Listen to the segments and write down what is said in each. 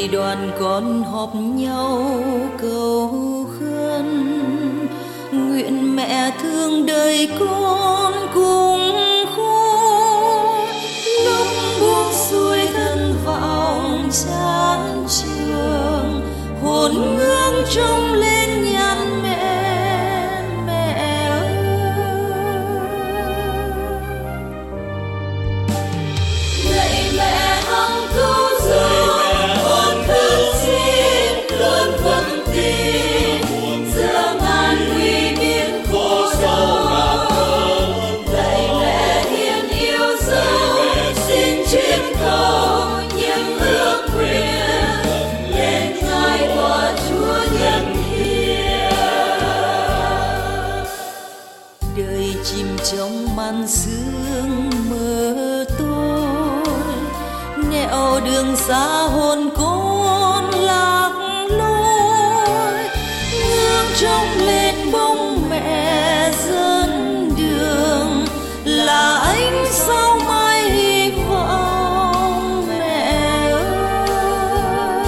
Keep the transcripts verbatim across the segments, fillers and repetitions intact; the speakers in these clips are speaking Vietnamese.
đoàn con họp nhau cầu khấn, nguyện mẹ thương đời con cùng khôn. Lúc buông xuôi thân vọng chán trường, hồn ngưỡng trông lên nhan mẹ, mẹ ơi. Lạy mẹ hằng cứu giúp, con khấn xin luôn vững tin, giữa ngàn nguy biên khổ đau. Lạy mẹ hiền yêu dấu, xin chuyên cầu những ước nguyện lên ngài của Chúa nhân hiền. Đời chìm trong màn sương mờ tối, nẻo đường xa hồn con lạc lối, ngước trông lên bóng mẹ dẫn đường, là ánh sao mai hy vọng mẹ ơi.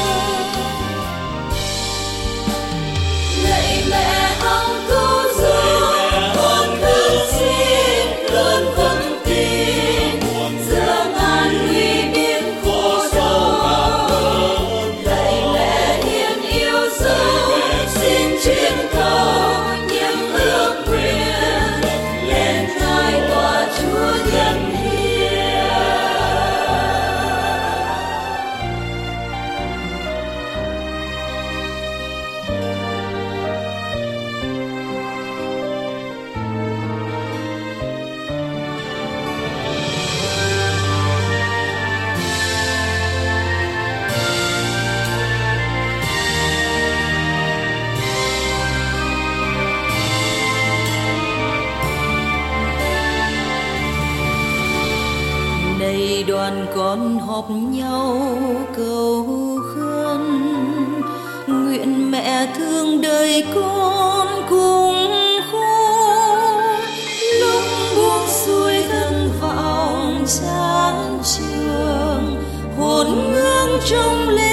Lạy mẹ hằng cứu giúp, con khấn xin luôn vững tin, giữa ngàn nguy biên khổ đau. Lạy mẹ hiền yêu dấu, xin chuyên cầu những ước nguyện lên ngài của Chúa nhân hiền. Này đoàn con họp nhau cầu khấn, nguyện mẹ thương đời con cùng khôn. Lúc buông xuôi thân vọng chán trường, hồn ngưỡng trông lên